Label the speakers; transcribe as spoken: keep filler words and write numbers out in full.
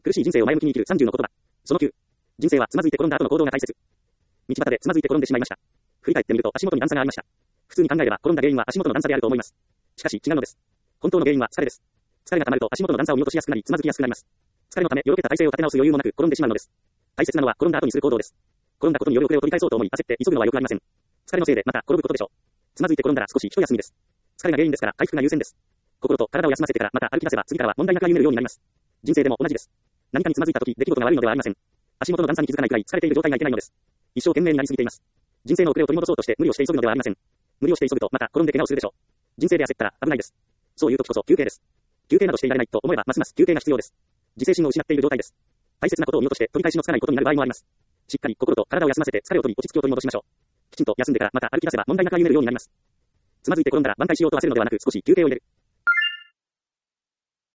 Speaker 1: 苦しい人生を前向きに生きるさんじゅうの言葉。そのきゅう。人生はつまずいて転んだ後の行動が大切。道端でつまずいて転んでしまいました。振り返ってみると足元に段差がありました。普通に考えれば転んだ原因は足元の段差であると思います。しかし違うのです。本当の原因は疲れです。疲れが溜まると足元の段差を見落としやすくなりつまずきやすくなります。疲れのためよろけた体勢を立て直す余裕もなく転んでしまうのです。大切なのは転んだ後にする行動です。転んだことによる遅れを取り返そうと思い焦って急ぐのは良くありません。疲れのせいでまた転ぶことでしょう。つまずいて転んだら少し一休みです。疲れが原因ですから回復が優先です。心と体を休ませてからまた歩き出せば次からは問題なく歩めるようになります。人生でも同じです。何かにつまずいた時出来事が悪いのではありません。足元の段差に気づかないくらい疲れている状態がいけないのです。一生懸命になりすぎています。人生の遅れを取り戻そうとして無理をして急ぐのではありません。無理をして急ぐとまた転んで怪我をするでしょう。人生で焦ったら危ないです。そういう時こそ休憩です。休憩などしていられないと思えばますます休憩が必要です。自制心を失っている状態です。大切なことを見落として取り返しのつかないことになる場合もあります。しっかり心と体を休ませて疲れを取り落ち着きを取り戻しましょう。きちんと休んでからまた歩き出せば問題なく歩めるようになります。つまずいて転んだら挽回しようと焦るのではなく少し休憩を入れる。